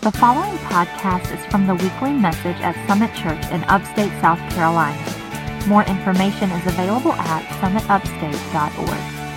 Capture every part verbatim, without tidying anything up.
The following podcast is from the weekly message at Summit Church in upstate South Carolina. More information is available at summit upstate dot org.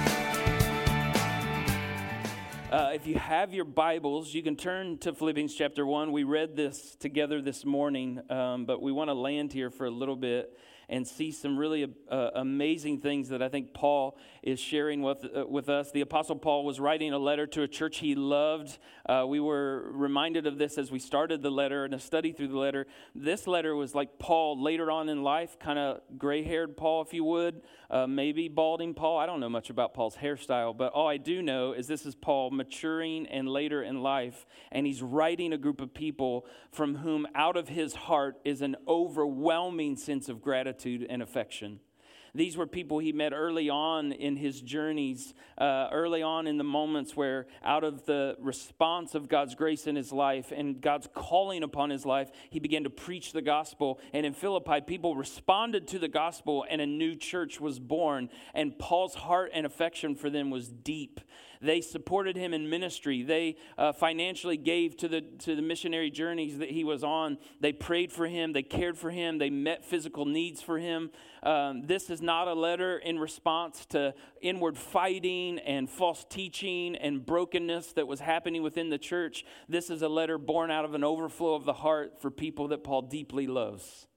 Uh, if you have your Bibles, you can turn to Philippians chapter one. We read this together this morning, um, but we want to land here for a little bit and see some really uh, amazing things that I think Paul is sharing with uh, with us. The Apostle Paul was writing a letter to a church he loved. Uh, we were reminded of this as we started the letter and a study through the letter. This letter was like Paul later on in life, kind of gray-haired Paul, if you would, uh, maybe balding Paul. I don't know much about Paul's hairstyle, but all I do know is this is Paul maturing and later in life, and he's writing a group of people from whom out of his heart is an overwhelming sense of gratitude and affection. These were people he met early on in his journeys, uh, early on in the moments where out of the response of God's grace in his life and God's calling upon his life, he began to preach the gospel. And in Philippi, people responded to the gospel and a new church was born. And Paul's heart and affection for them was deep. They supported him in ministry. They uh, financially gave to the to the missionary journeys that he was on. They prayed for him. They cared for him. They met physical needs for him. Um, this is not a letter in response to inward fighting and false teaching and brokenness that was happening within the church. This is a letter born out of an overflow of the heart for people that Paul deeply loves.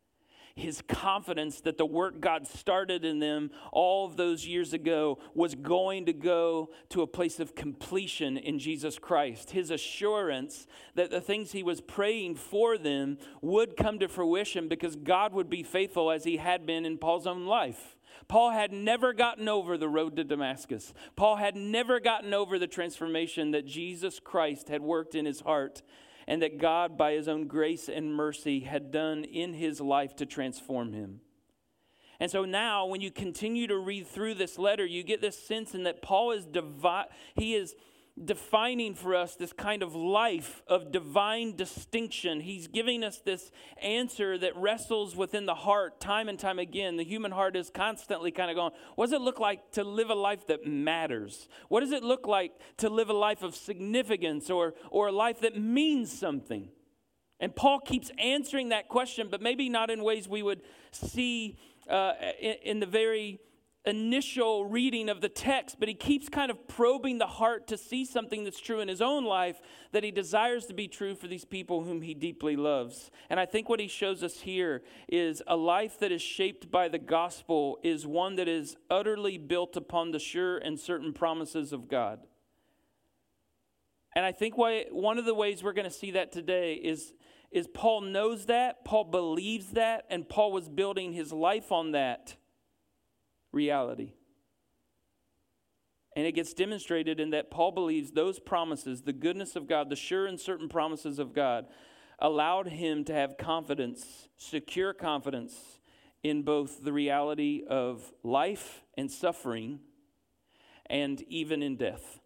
His confidence that the work God started in them all of those years ago was going to go to a place of completion in Jesus Christ. His assurance that the things he was praying for them would come to fruition because God would be faithful as he had been in Paul's own life. Paul had never gotten over the road to Damascus. Paul had never gotten over the transformation that Jesus Christ had worked in his heart, and that God, by his own grace and mercy, had done in his life to transform him. And so now, when you continue to read through this letter, you get this sense in that Paul is divi- he is defining for us this kind of life of divine distinction. He's giving us this answer that wrestles within the heart time and time again. The human heart is constantly kind of going, what does it look like to live a life that matters? What does it look like to live a life of significance or, or a life that means something? And Paul keeps answering that question, but maybe not in ways we would see uh, in, in the very initial reading of the text, but he keeps kind of probing the heart to see something that's true in his own life that he desires to be true for these people whom he deeply loves. And I think what he shows us here is a life that is shaped by the gospel is one that is utterly built upon the sure and certain promises of God. And I think why, one of the ways we're going to see that today is, is Paul knows that, Paul believes that, and Paul was building his life on that reality. And it gets demonstrated in that Paul believes those promises, the goodness of God, the sure and certain promises of God, allowed him to have confidence, secure confidence in both the reality of life and suffering and even in death.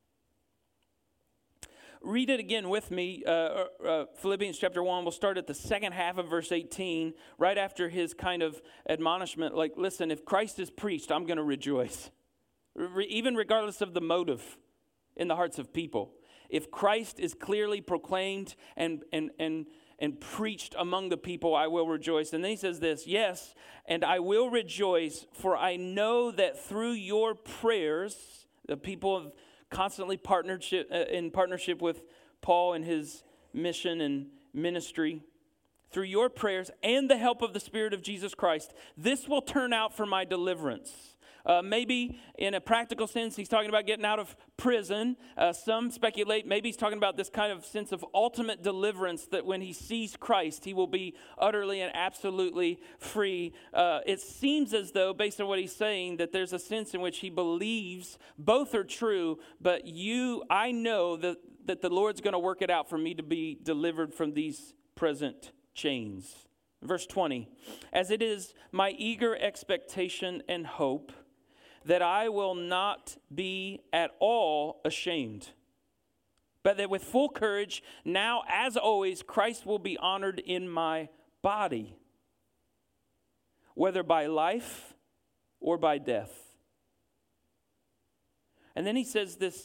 Read it again with me, uh, uh, Philippians chapter one. We'll start at the second half of verse eighteen, right after his kind of admonishment. Like, listen, if Christ is preached, I'm going to rejoice, Re- even regardless of the motive in the hearts of people. If Christ is clearly proclaimed and and and and preached among the people, I will rejoice. And then he says this, yes, and I will rejoice, for I know that through your prayers, the people of constantly partnership uh, in partnership with Paul and his mission and ministry, through your prayers and the help of the Spirit of Jesus Christ, this will turn out for my deliverance. Uh, maybe in a practical sense, he's talking about getting out of prison. Uh, some speculate maybe he's talking about this kind of sense of ultimate deliverance, that when he sees Christ, he will be utterly and absolutely free. Uh, it seems as though, based on what he's saying, that there's a sense in which he believes both are true, but you, I know that, that the Lord's going to work it out for me to be delivered from these present chains. Verse twenty, as it is my eager expectation and hope that I will not be at all ashamed, but that with full courage, now as always, Christ will be honored in my body, whether by life or by death. And then he says this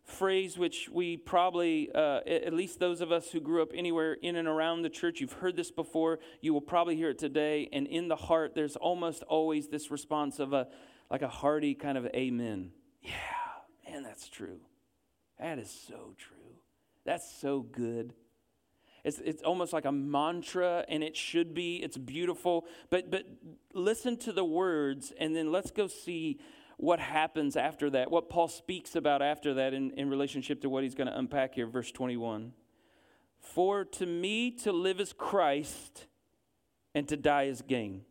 phrase which we probably, uh, at least those of us who grew up anywhere in and around the church, you've heard this before, you will probably hear it today, and in the heart there's almost always this response of a like a hearty kind of amen. Yeah, man, that's true. That is so true. That's so good. It's it's almost like a mantra, and it should be. It's beautiful. But but listen to the words, and then let's go see what happens after that, what Paul speaks about after that in, in relationship to what he's going to unpack here, verse twenty-one. For to me to live is Christ, and to die is gain.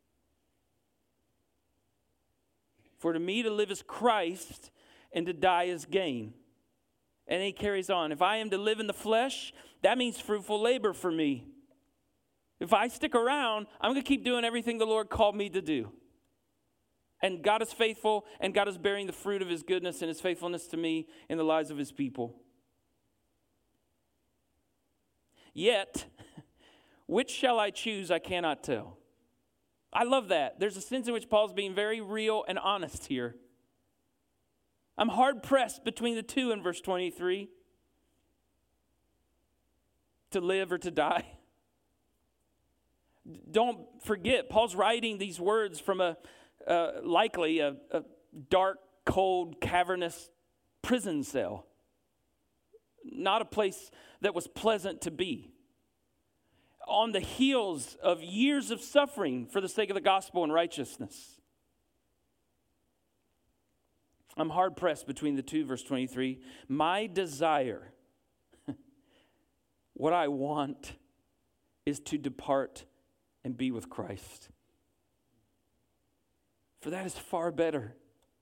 For to me to live is Christ, and to die is gain. And he carries on. If I am to live in the flesh, that means fruitful labor for me. If I stick around, I'm going to keep doing everything the Lord called me to do. And God is faithful, and God is bearing the fruit of his goodness and his faithfulness to me in the lives of his people. Yet, which shall I choose, I cannot tell. I love that. There's a sense in which Paul's being very real and honest here. I'm hard-pressed between the two in verse twenty-three. To live or to die. Don't forget, Paul's writing these words from a uh, likely a, a dark, cold, cavernous prison cell. Not a place that was pleasant to be. On the heels of years of suffering for the sake of the gospel and righteousness. I'm hard-pressed between the two, verse twenty-three. My desire, what I want, is to depart and be with Christ. For that is far better.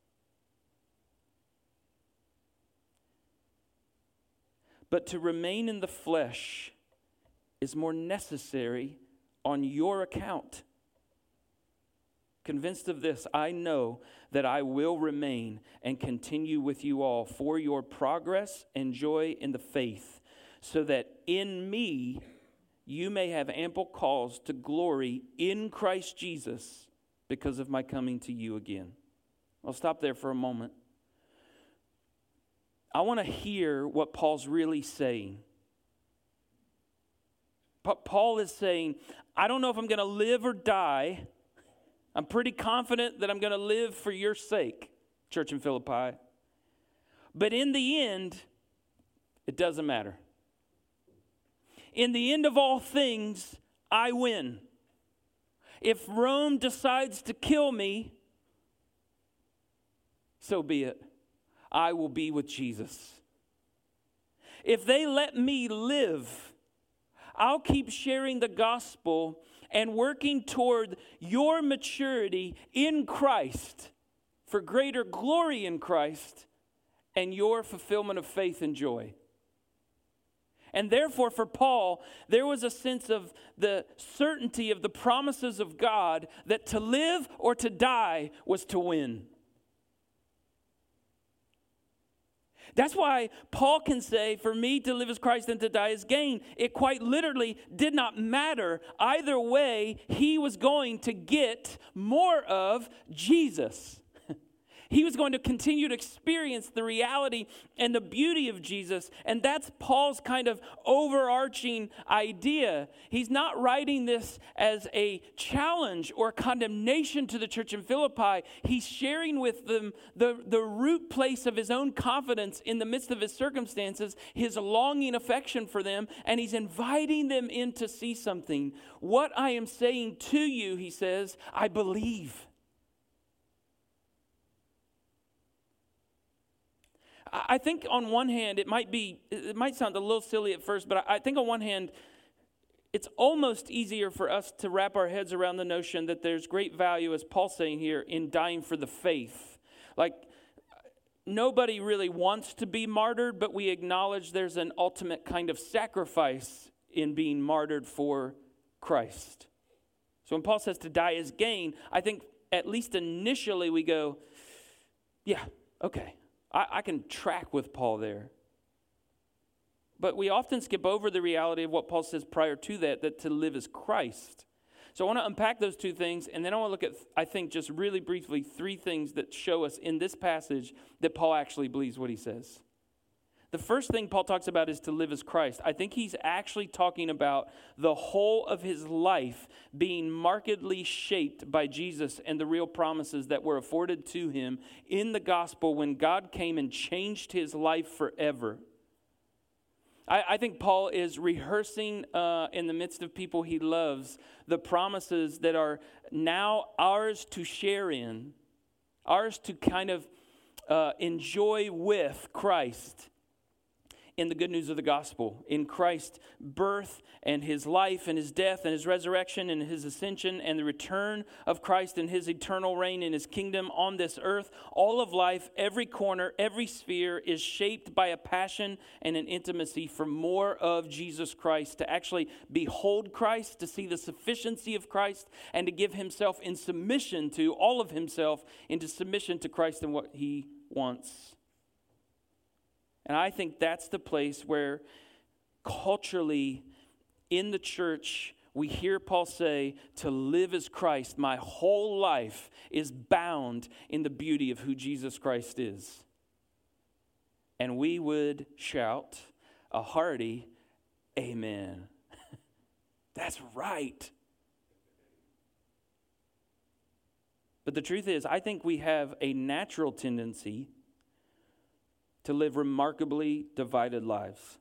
But to remain in the flesh is more necessary on your account. Convinced of this, I know that I will remain and continue with you all for your progress and joy in the faith, so that in me you may have ample cause to glory in Christ Jesus because of my coming to you again. I'll stop there for a moment. I want to hear what Paul's really saying. Paul is saying, I don't know if I'm going to live or die. I'm pretty confident that I'm going to live for your sake, church in Philippi. But in the end, it doesn't matter. In the end of all things, I win. If Rome decides to kill me, so be it. I will be with Jesus. If they let me live, I'll keep sharing the gospel and working toward your maturity in Christ for greater glory in Christ and your fulfillment of faith and joy. And therefore, for Paul, there was a sense of the certainty of the promises of God that to live or to die was to win. That's why Paul can say, for me to live is Christ and to die is gain. It quite literally did not matter. Either way, he was going to get more of Jesus. He was going to continue to experience the reality and the beauty of Jesus. And that's Paul's kind of overarching idea. He's not writing this as a challenge or condemnation to the church in Philippi. He's sharing with them the, the root place of his own confidence in the midst of his circumstances, his longing affection for them, and he's inviting them in to see something. What I am saying to you, he says, I believe. I think on one hand, it might be, it might sound a little silly at first, but I think on one hand, it's almost easier for us to wrap our heads around the notion that there's great value, as Paul's saying here, in dying for the faith. Like, nobody really wants to be martyred, but we acknowledge there's an ultimate kind of sacrifice in being martyred for Christ. So when Paul says to die is gain, I think at least initially we go, yeah, okay. I, I can track with Paul there. But we often skip over the reality of what Paul says prior to that, that to live is Christ. So I want to unpack those two things, and then I want to look at, I think, just really briefly, three things that show us in this passage that Paul actually believes what he says. the first thing Paul talks about is to live as Christ. I think he's actually talking about the whole of his life being markedly shaped by Jesus and the real promises that were afforded to him in the gospel when God came and changed his life forever. I, I think Paul is rehearsing uh, in the midst of people he loves the promises that are now ours to share in, ours to kind of uh, enjoy with Christ. In the good news of the gospel, in Christ's birth and his life and his death and his resurrection and his ascension and the return of Christ and his eternal reign in his kingdom on this earth, all of life, every corner, every sphere is shaped by a passion and an intimacy for more of Jesus Christ, to actually behold Christ, to see the sufficiency of Christ, and to give himself in submission to, all of himself into submission to Christ and what he wants. And I think that's the place where culturally in the church we hear Paul say, to live as Christ, my whole life is bound in the beauty of who Jesus Christ is. And we would shout a hearty amen. That's right. But the truth is, I think we have a natural tendency to live remarkably divided lives.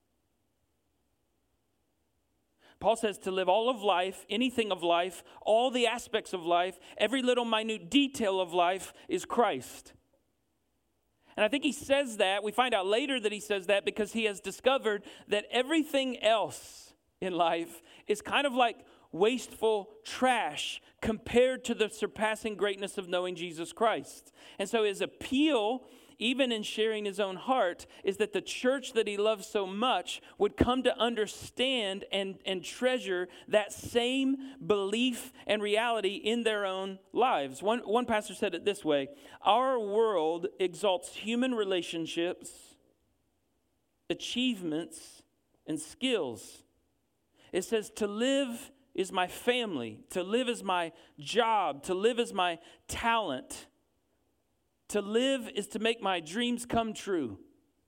Paul says to live all of life, anything of life, all the aspects of life, every little minute detail of life is Christ. And I think he says that, we find out later that he says that because he has discovered that everything else in life is kind of like wasteful trash compared to the surpassing greatness of knowing Jesus Christ. And so his appeal, even in sharing his own heart, is that the church that he loves so much would come to understand and, and treasure that same belief and reality in their own lives. One, one pastor said it this way: our world exalts human relationships, achievements, and skills. It says to live is my family, to live is my job, to live is my talent. To live is to make my dreams come true.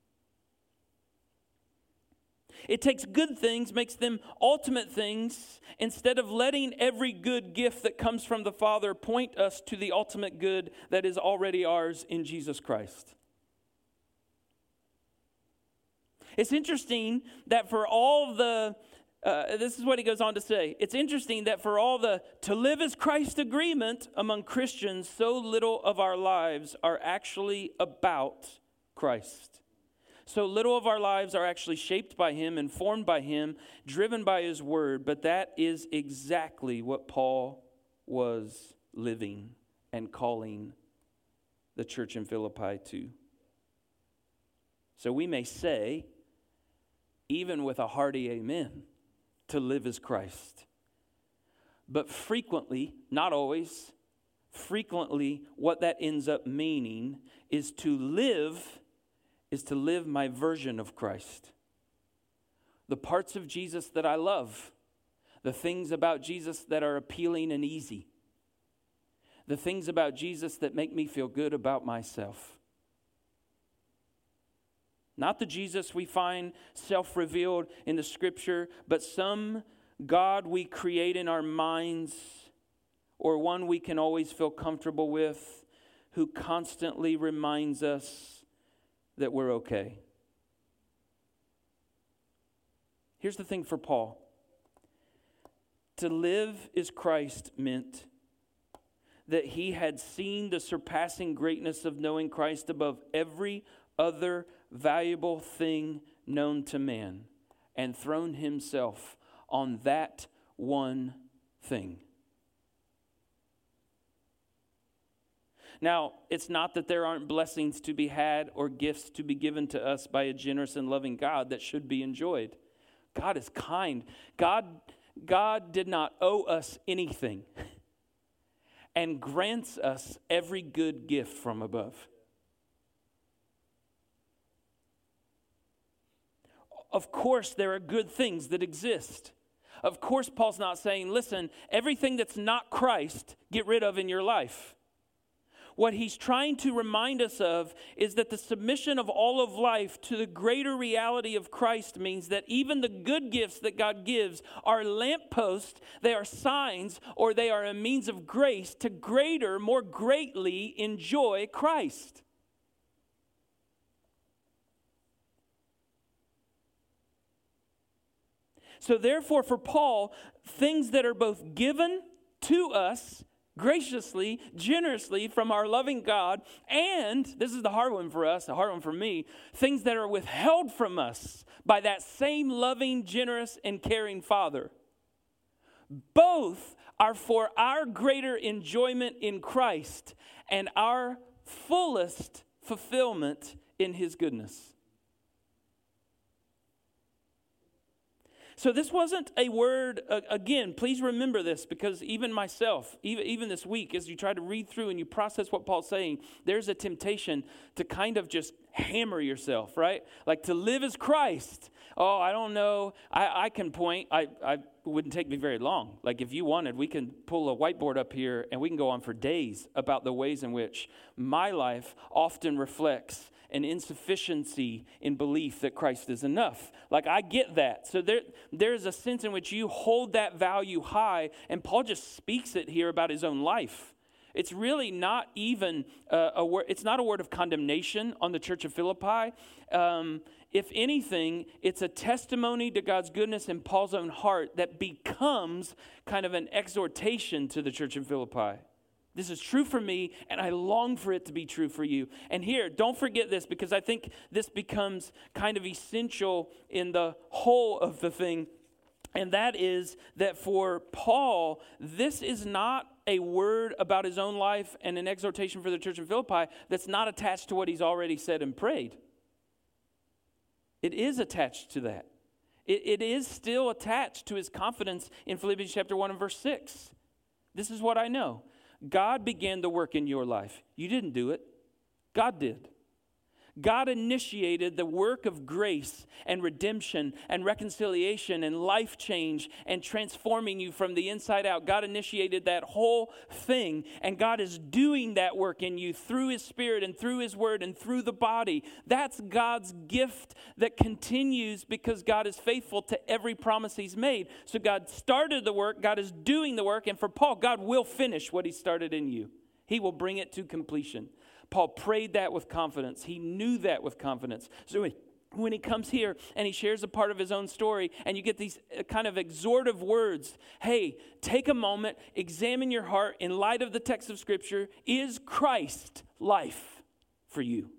It takes good things, makes them ultimate things, instead of letting every good gift that comes from the Father point us to the ultimate good that is already ours in Jesus Christ. It's interesting that for all the Uh, this is what he goes on to say. It's interesting that for all the to live as Christ agreement among Christians, so little of our lives are actually about Christ. So little of our lives are actually shaped by him, informed by him, driven by his word. But that is exactly what Paul was living and calling the church in Philippi to. So we may say, even with a hearty amen, to live as Christ. But frequently, not always, frequently what that ends up meaning is to live, is to live my version of Christ. The parts of Jesus that I love, the things about Jesus that are appealing and easy, the things about Jesus that make me feel good about myself. Not the Jesus we find self-revealed in the Scripture, but some God we create in our minds, or one we can always feel comfortable with, who constantly reminds us that we're okay. Here's the thing for Paul. To live as Christ meant that he had seen the surpassing greatness of knowing Christ above every other valuable thing known to man, and thrown himself on that one thing. Now, it's not that there aren't blessings to be had or gifts to be given to us by a generous and loving God that should be enjoyed. God is kind. God, God did not owe us anything and grants us every good gift from above. Of course, there are good things that exist. Of course, Paul's not saying, listen, everything that's not Christ, get rid of in your life. what he's trying to remind us of is that the submission of all of life to the greater reality of Christ means that even the good gifts that God gives are lampposts, they are signs, or they are a means of grace to greater, more greatly enjoy Christ. So therefore, for Paul, things that are both given to us graciously, generously from our loving God, and, this is the hard one for us, the hard one for me, things that are withheld from us by that same loving, generous, and caring Father. Both are for our greater enjoyment in Christ and our fullest fulfillment in His goodness. So this wasn't a word, uh, again, please remember this, because even myself, even, even this week, as you try to read through and you process what Paul's saying, there's a temptation to kind of just hammer yourself, right? Like to live as Christ. Oh, I don't know. I, I can point. I, I wouldn't take me very long. Like if you wanted, we can pull a whiteboard up here and we can go on for days about the ways in which my life often reflects an insufficiency in belief that Christ is enough. Like I get that. So there, there's a sense in which you hold that value high, and Paul just speaks it here about his own life. It's really not even uh, a word. It's not a word of condemnation on the church of Philippi. Um, if anything, it's a testimony to God's goodness in Paul's own heart that becomes kind of an exhortation to the church in Philippi. This is true for me, and I long for it to be true for you. And here, don't forget this, because I think this becomes kind of essential in the whole of the thing. And that is that for Paul, this is not a word about his own life and an exhortation for the church in Philippi that's not attached to what he's already said and prayed. It is attached to that. It, it is still attached to his confidence in Philippians chapter one and verse six. This is what I know. God began the work in your life. You didn't do it. God did. God initiated the work of grace and redemption and reconciliation and life change and transforming you from the inside out. God initiated that whole thing, and God is doing that work in you through His Spirit and through His Word and through the body. That's God's gift that continues because God is faithful to every promise He's made. So God started the work, God is doing the work, and for Paul, God will finish what He started in you. He will bring it to completion. Paul prayed that with confidence. He knew that with confidence. So when, when he comes here and he shares a part of his own story, and you get these kind of exhortive words, hey, take a moment, examine your heart in light of the text of Scripture. Is Christ life for you?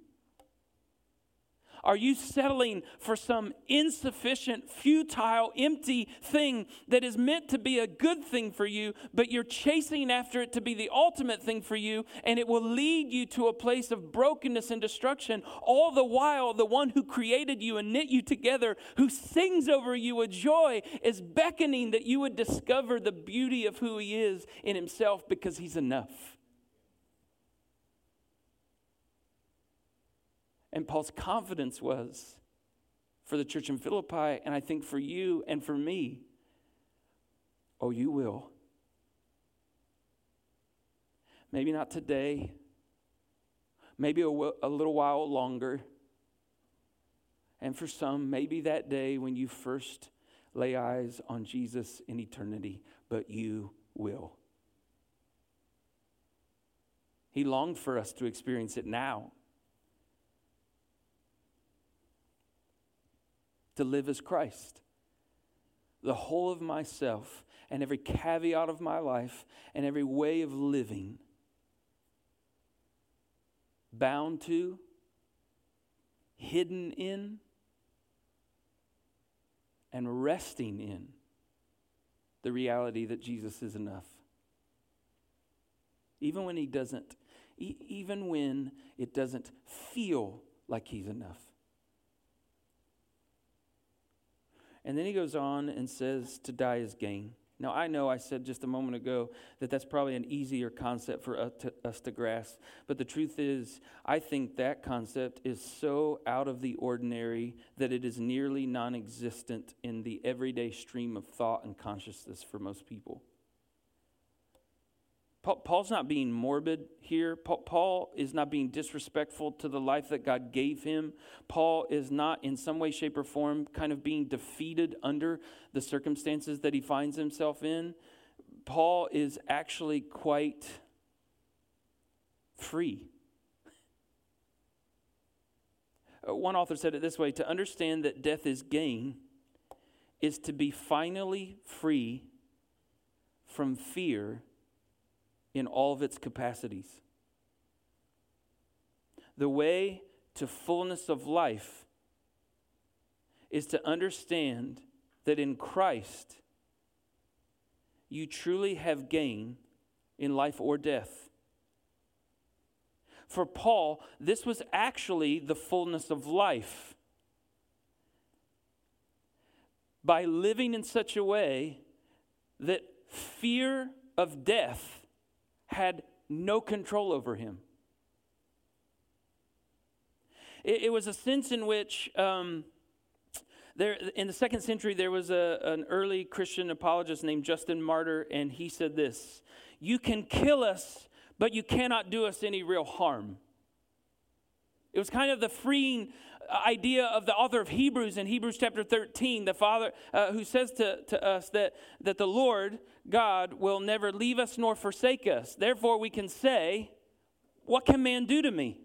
Are you settling for some insufficient, futile, empty thing that is meant to be a good thing for you, but you're chasing after it to be the ultimate thing for you, and it will lead you to a place of brokenness and destruction, all the while the one who created you and knit you together, who sings over you with joy, is beckoning that you would discover the beauty of who He is in Himself because He's enough. And Paul's confidence was for the church in Philippi, and I think for you and for me, oh, you will. Maybe not today, maybe a, w- a little while longer. And for some, maybe that day when you first lay eyes on Jesus in eternity, but you will. He longed for us to experience it now. To live as Christ. The whole of myself and every caveat of my life and every way of living bound to, hidden in, and resting in the reality that Jesus is enough. Even when He doesn't, e- even when it doesn't feel like He's enough. And then he goes on and says to die is gain. Now, I know I said just a moment ago that that's probably an easier concept for us to, us to grasp. But the truth is, I think that concept is so out of the ordinary that it is nearly non-existent in the everyday stream of thought and consciousness for most people. Paul's not being morbid here. Paul is not being disrespectful to the life that God gave him. Paul is not in some way, shape, or form kind of being defeated under the circumstances that he finds himself in. Paul is actually quite free. One author said it this way: to understand that death is gain is to be finally free from fear in all of its capacities. The way to fullness of life is to understand that in Christ you truly have gain in life or death. For Paul, this was actually the fullness of life. By living in such a way that fear of death had no control over him. It, it was a sense in which um, there, in the second century, there was a, an early Christian apologist named Justin Martyr, and he said this: "You can kill us, but you cannot do us any real harm." It was kind of the freeing idea of the author of Hebrews in Hebrews chapter thirteen, the Father uh, who says to, to us that, that the Lord God will never leave us nor forsake us. Therefore we can say, what can man do to me?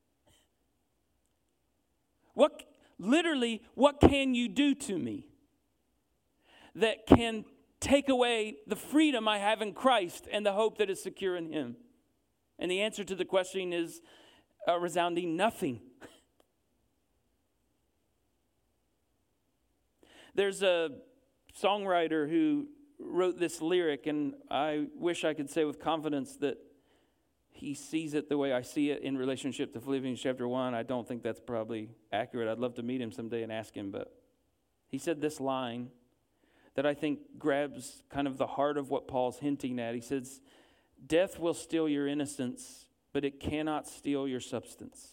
What, literally, what can you do to me that can take away the freedom I have in Christ and the hope that is secure in Him? And the answer to the question is a resounding nothing. There's a songwriter who wrote this lyric, and I wish I could say with confidence that he sees it the way I see it in relationship to Philippians chapter one. I don't think that's probably accurate. I'd love to meet him someday and ask him, but he said this line that I think grabs kind of the heart of what Paul's hinting at. He says, "Death will steal your innocence, but it cannot steal your substance."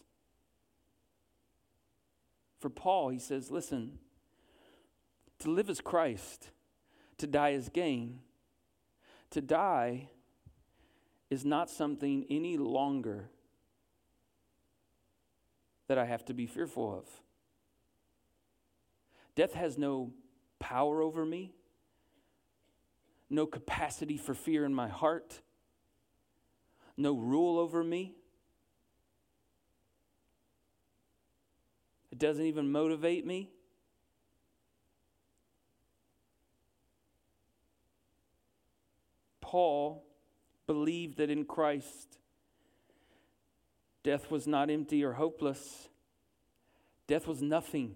For Paul, he says, listen, to live is Christ, to die is gain. To die is not something any longer that I have to be fearful of. Death has no power over me, no capacity for fear in my heart, no rule over me. It doesn't even motivate me. Paul believed that in Christ, death was not empty or hopeless. Death was nothing.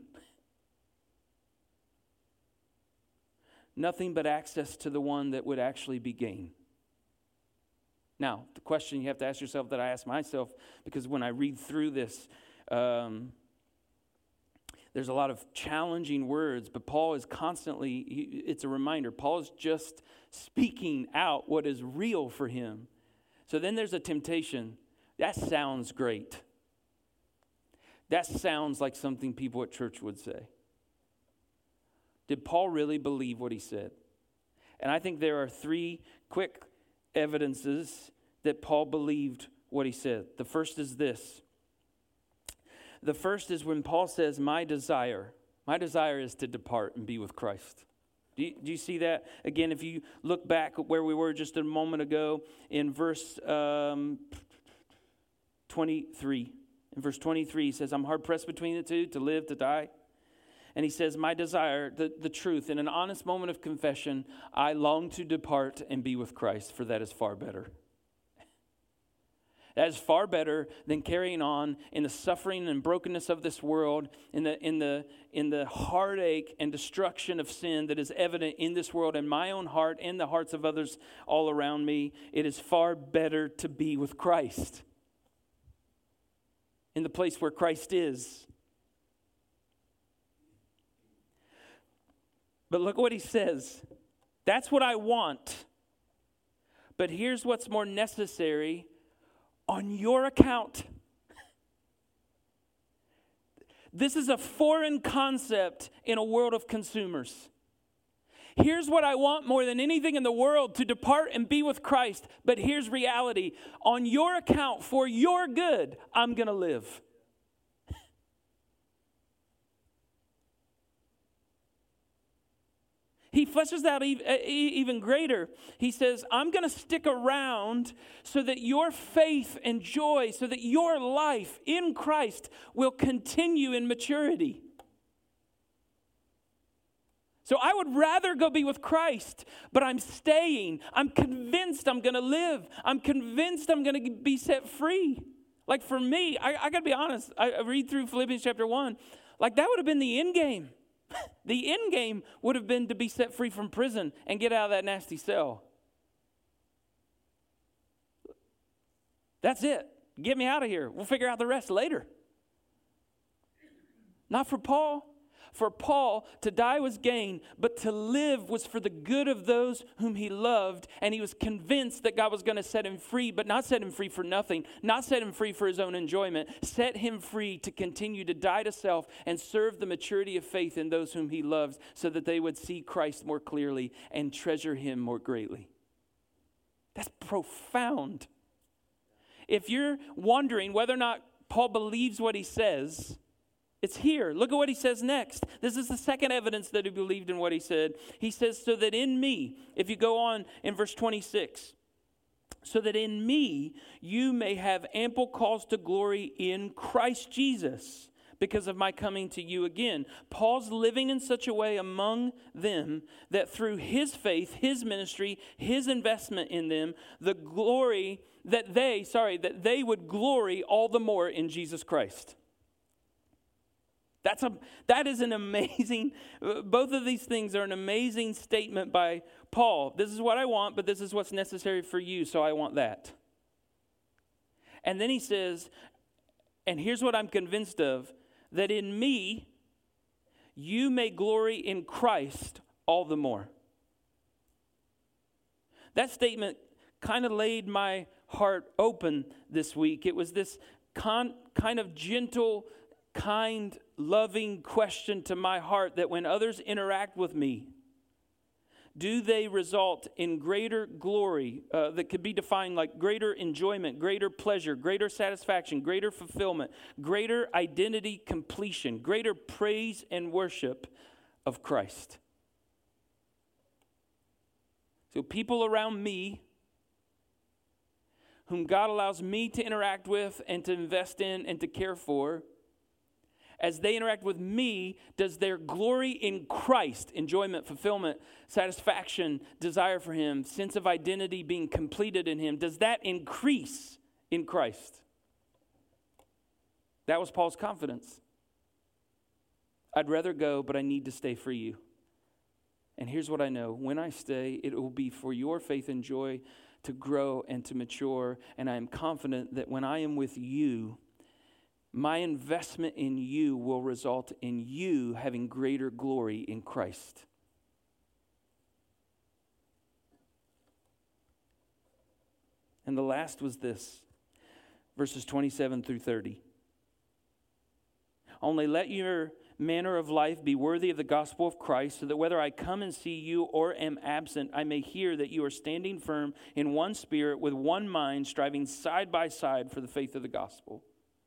Nothing but access to the one that would actually be gain. Now, the question you have to ask yourself that I ask myself, because when I read through this, um, there's a lot of challenging words, but Paul is constantly, he, it's a reminder, Paul is just speaking out what is real for him. So then there's a temptation. That sounds great. That sounds like something people at church would say. Did Paul really believe what he said? And I think there are three quick evidences that Paul believed what he said. The first is this. The first is when Paul says, my desire, my desire is to depart and be with Christ. Do you, do you see that? Again, if you look back where we were just a moment ago in verse um, twenty-three. In verse twenty-three, he says, I'm hard pressed between the two, to live, to die. And he says, my desire, the, the truth, in an honest moment of confession, I long to depart and be with Christ, for that is far better. That is far better than carrying on in the suffering and brokenness of this world, in the in the in the heartache and destruction of sin that is evident in this world, in my own heart, and the hearts of others all around me. It is far better to be with Christ, in the place where Christ is. But look what he says. That's what I want. But here's what's more necessary on your account. This is a foreign concept in a world of consumers. Here's what I want more than anything in the world, to depart and be with Christ. But here's reality. On your account, for your good, I'm going to live. He fleshes out even greater. He says, I'm going to stick around so that your faith and joy, so that your life in Christ will continue in maturity. So I would rather go be with Christ, but I'm staying. I'm convinced I'm going to live. I'm convinced I'm going to be set free. Like for me, I, I got to be honest. I, I read through Philippians chapter one. Like that would have been the end game. The end game would have been to be set free from prison and get out of that nasty cell. That's it. Get me out of here. We'll figure out the rest later. Not for Paul. For Paul, to die was gain, but to live was for the good of those whom he loved. And he was convinced that God was going to set him free, but not set him free for nothing, not set him free for his own enjoyment, set him free to continue to die to self and serve the maturity of faith in those whom he loves, so that they would see Christ more clearly and treasure him more greatly. That's profound. If you're wondering whether or not Paul believes what he says, it's here. Look at what he says next. This is the second evidence that he believed in what he said. He says, so that in me, if you go on in verse twenty-six, so that in me you may have ample cause to glory in Christ Jesus because of my coming to you again. Paul's living in such a way among them that through his faith, his ministry, his investment in them, the glory that they, sorry, that they would glory all the more in Jesus Christ. That's a, that is an amazing, both of these things are an amazing statement by Paul. This is what I want, but this is what's necessary for you, so I want that. And then he says, and here's what I'm convinced of, that in me you may glory in Christ all the more. That statement kind of laid my heart open this week. It was this con, kind of gentle, kind, loving question to my heart that when others interact with me, do they result in greater glory uh, that could be defined like greater enjoyment, greater pleasure, greater satisfaction, greater fulfillment, greater identity completion, greater praise and worship of Christ? So people around me whom God allows me to interact with and to invest in and to care for, as they interact with me, does their glory in Christ, enjoyment, fulfillment, satisfaction, desire for him, sense of identity being completed in him, does that increase in Christ? That was Paul's confidence. I'd rather go, but I need to stay for you. And here's what I know. When I stay, it will be for your faith and joy to grow and to mature. And I am confident that when I am with you, my investment in you will result in you having greater glory in Christ. And the last was this, verses twenty-seven through thirty. Only let your manner of life be worthy of the gospel of Christ, so that whether I come and see you or am absent, I may hear that you are standing firm in one spirit, with one mind, striving side by side for the faith of the gospel.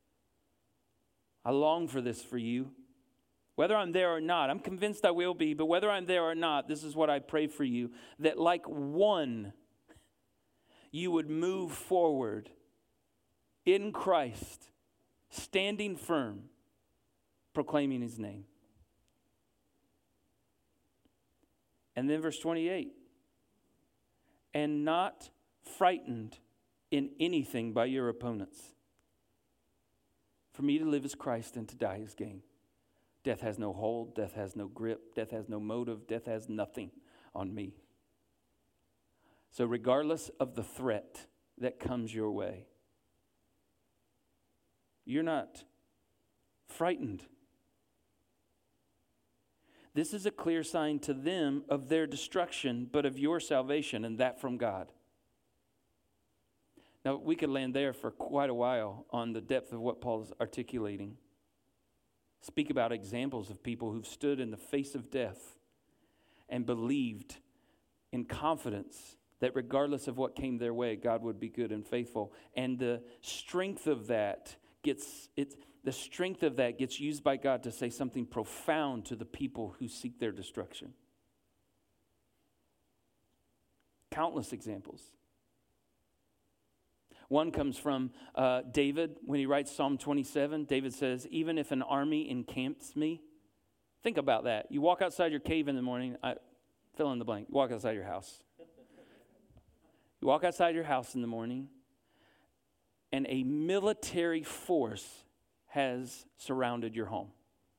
I long for this for you. Whether I'm there or not, I'm convinced I will be, but whether I'm there or not, this is what I pray for you, that like one, you would move forward in Christ, standing firm, proclaiming his name. And then verse twenty-eight, and not frightened in anything by your opponents. For me to live is Christ and to die is gain. Death has no hold, death has no grip, death has no motive, death has nothing on me. So regardless of the threat that comes your way, you're not frightened. This is a clear sign to them of their destruction, but of your salvation, and that from God. Now, we could land there for quite a while on the depth of what Paul is articulating. Speak about examples of people who've stood in the face of death and believed in confidence that regardless of what came their way, God would be good and faithful. And the strength of that gets it's the strength of that gets used by God to say something profound to the people who seek their destruction. Countless examples. One comes from uh, David when he writes Psalm twenty-seven. David says, even if an army encamps me, think about that. You walk outside your cave in the morning, I, fill in the blank, you walk outside your house. You walk outside your house in the morning, and a military force has surrounded your home.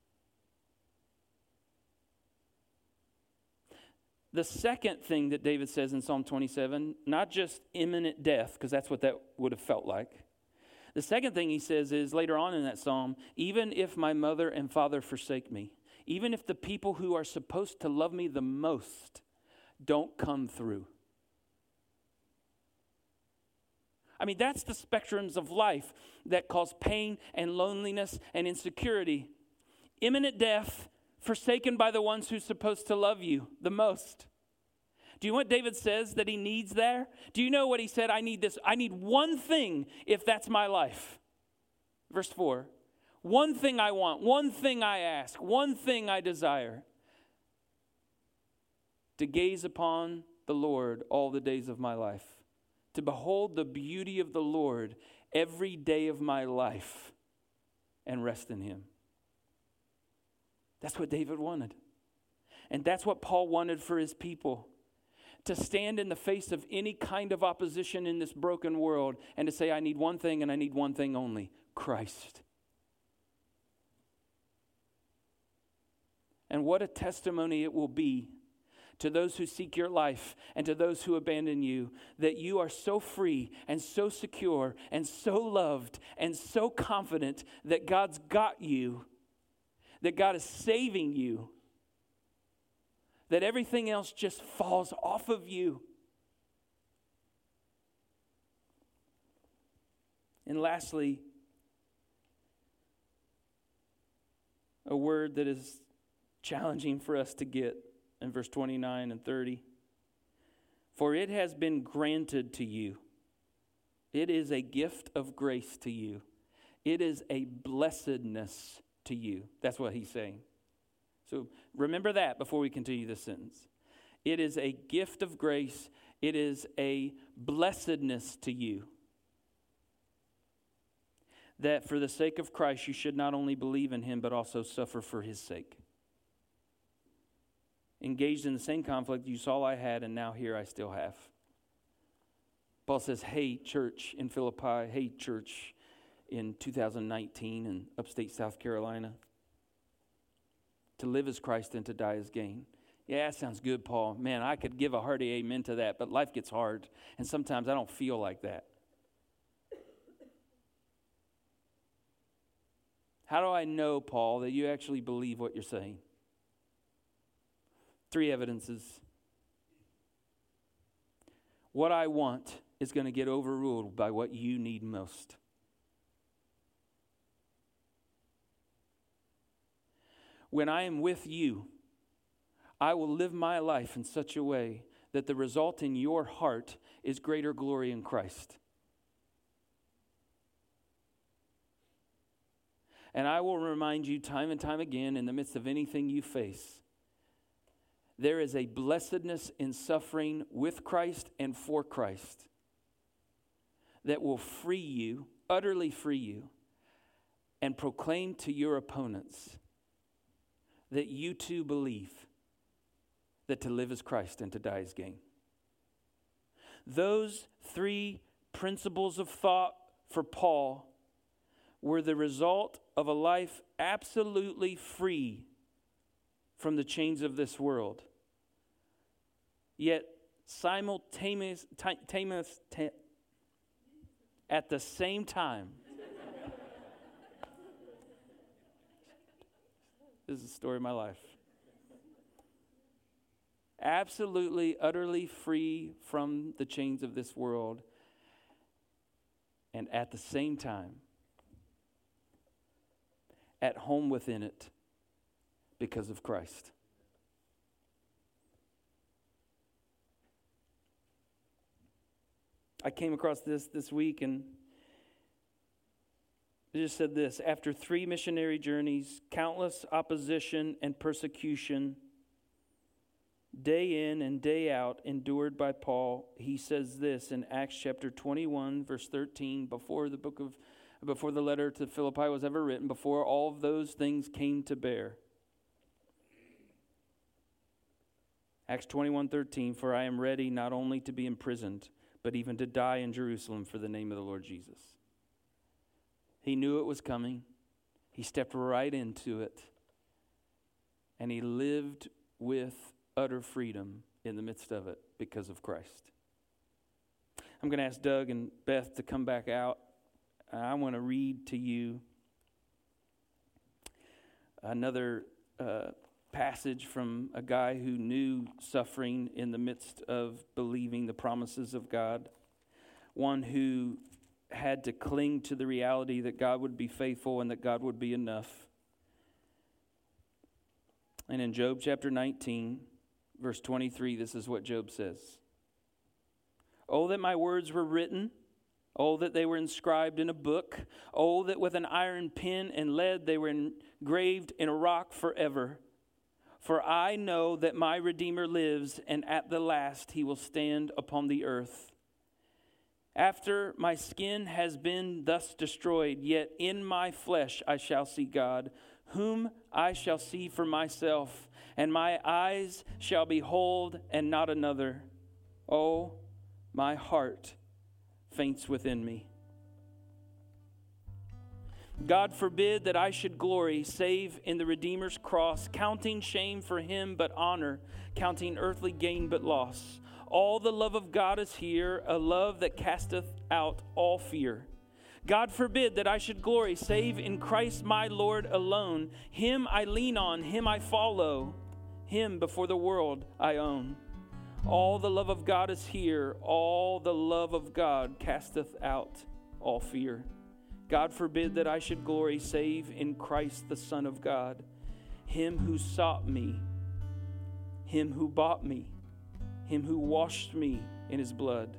The second thing that David says in Psalm twenty-seven, not just imminent death, because that's what that would have felt like. The second thing he says is later on in that psalm, even if my mother and father forsake me, even if the people who are supposed to love me the most don't come through. I mean, that's the spectrums of life that cause pain and loneliness and insecurity. Imminent death, forsaken by the ones who're supposed to love you the most. Do you know what David says that he needs there? Do you know what he said? I need this. I need one thing if that's my life. Verse four. One thing I want, one thing I ask, one thing I desire. To gaze upon the Lord all the days of my life. To behold the beauty of the Lord every day of my life and rest in him. That's what David wanted. And that's what Paul wanted for his people. To stand in the face of any kind of opposition in this broken world and to say, I need one thing and I need one thing only, Christ. And what a testimony it will be to those who seek your life and to those who abandon you, that you are so free and so secure and so loved and so confident that God's got you, that God is saving you, that everything else just falls off of you. And lastly, a word that is challenging for us to get in verse twenty-nine and thirty. For it has been granted to you. It is a gift of grace to you. It is a blessedness to you. That's what he's saying. So remember that before we continue this sentence. It is a gift of grace. It is a blessedness to you. That for the sake of Christ you should not only believe in him, but also suffer for his sake. Engaged in the same conflict you saw I had, and now here I still have. Paul says, hey, church in Philippi, hey, church in two thousand nineteen in upstate South Carolina. To live as Christ and to die as gain. Yeah, that sounds good, Paul. Man, I could give a hearty amen to that, but life gets hard, and sometimes I don't feel like that. How do I know, Paul, that you actually believe what you're saying? Three evidences. What I want is going to get overruled by what you need most. When I am with you, I will live my life in such a way that the result in your heart is greater glory in Christ. And I will remind you time and time again in the midst of anything you face, there is a blessedness in suffering with Christ and for Christ that will free you, utterly free you, and proclaim to your opponents that you too believe that to live is Christ and to die is gain. Those three principles of thought for Paul were the result of a life absolutely free from the chains of this world. Yet simultaneous, tamus, ta, at the same time, this is the story of my life. Absolutely, utterly free from the chains of this world, and at the same time, at home within it because of Christ. I came across this this week, and it just said this: after three missionary journeys, countless opposition and persecution, day in and day out, endured by Paul, he says this in Acts chapter twenty-one, verse thirteen, before the book of, before the letter to Philippi was ever written, before all of those things came to bear. Acts twenty-one thirteen, for I am ready not only to be imprisoned, but even to die in Jerusalem for the name of the Lord Jesus. He knew it was coming. He stepped right into it. And he lived with utter freedom in the midst of it because of Christ. I'm going to ask Doug and Beth to come back out. I want to read to you another uh, passage from a guy who knew suffering in the midst of believing the promises of God. One who had to cling to the reality that God would be faithful and that God would be enough. And in Job chapter nineteen, verse twenty-three, this is what Job says. Oh, that my words were written. Oh, that they were inscribed in a book. Oh, that with an iron pen and lead they were engraved in a rock forever. For I know that my Redeemer lives, and at the last he will stand upon the earth. After my skin has been thus destroyed, yet in my flesh I shall see God, whom I shall see for myself, and my eyes shall behold and not another. Oh, my heart faints within me. God forbid that I should glory save in the Redeemer's cross, counting shame for him but honor, counting earthly gain but loss. All the love of God is here, a love that casteth out all fear. God forbid that I should glory save in Christ my Lord alone. Him I lean on, him I follow, him before the world I own. All the love of God is here, all the love of God casteth out all fear. God forbid that I should glory save in Christ the Son of God, him who sought me, him who bought me, him who washed me in his blood.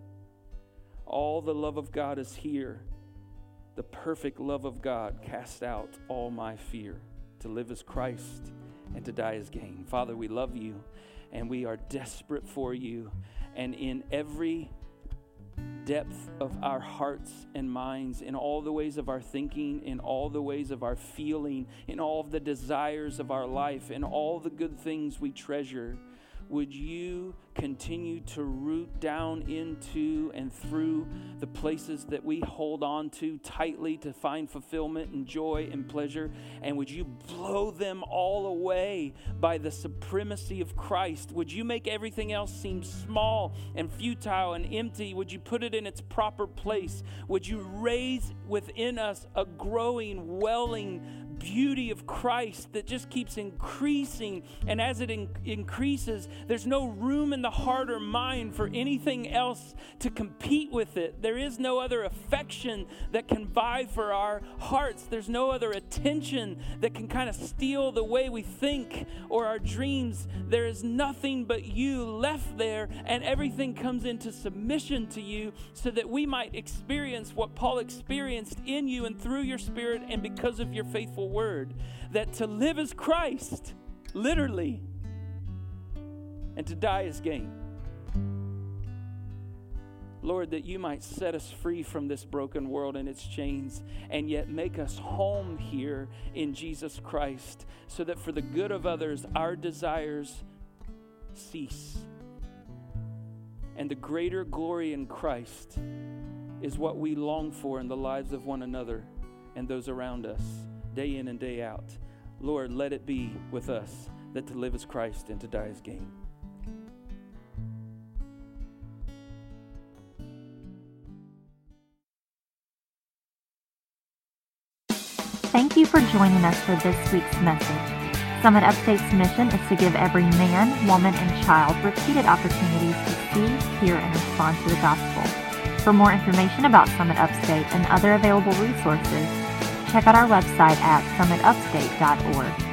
All the love of God is here. The perfect love of God casts out all my fear. To live as Christ and to die as gain. Father, we love you and we are desperate for you. And in every depth of our hearts and minds, in all the ways of our thinking, in all the ways of our feeling, in all of the desires of our life, in all the good things we treasure, would you continue to root down into and through the places that we hold on to tightly to find fulfillment and joy and pleasure? And would you blow them all away by the supremacy of Christ? Would you make everything else seem small and futile and empty? Would you put it in its proper place? Would you raise within us a growing, welling beauty of Christ that just keeps increasing? And as it in- increases, there's no room in the heart or mind for anything else to compete with it. There is no other affection that can vie for our hearts. There's no other attention that can kind of steal the way we think or our dreams. There is nothing but you left there, and everything comes into submission to you so that we might experience what Paul experienced in you and through your Spirit and because of your faithful word, that to live as Christ, literally, and to die is gain. Lord, that you might set us free from this broken world and its chains, and yet make us home here in Jesus Christ, so that for the good of others, our desires cease. And the greater glory in Christ is what we long for in the lives of one another and those around us, day in and day out. Lord, let it be with us that to live as Christ and to die as gain. Thank you for joining us for this week's message. Summit Upstate's mission is to give every man, woman, and child repeated opportunities to see, hear, and respond to the gospel. For more information about Summit Upstate and other available resources, check out our website at summit upstate dot org.